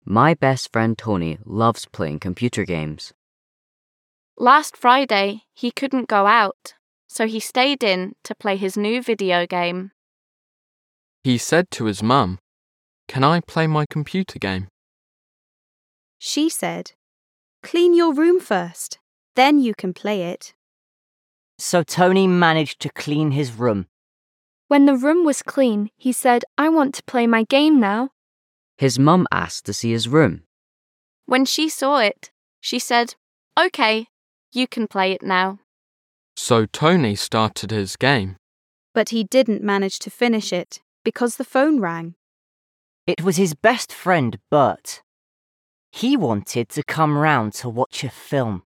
My best friend Tony loves playing computer games. Last Friday, he couldn't go out, so he stayed in to play his new video game. He said to his mum, "Can I play my computer game?" She said, "Clean your room first, then you can play it." So Tony managed to clean his room. When the room was clean, he said, "I want to play my game now." His mum asked to see his room. When she saw it, she said, "Okay, you can play it now." So Tony started his game. But he didn't manage to finish it because the phone rang. It was his best friend, Bert. He wanted to come round to watch a film.